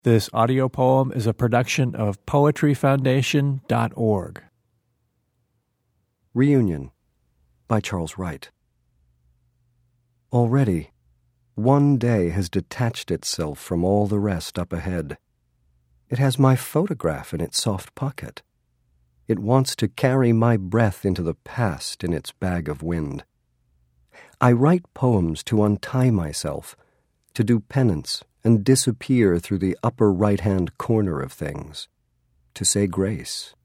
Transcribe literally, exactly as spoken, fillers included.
This audio poem is a production of poetry foundation dot org. Reunion by Charles Wright. Already, one day has detached itself from all the rest up ahead. It has my photograph in its soft pocket. It wants to carry my breath into the past in its bag of wind. I write poems to untie myself, to do penance and disappear through the upper right-hand corner of things, to say grace.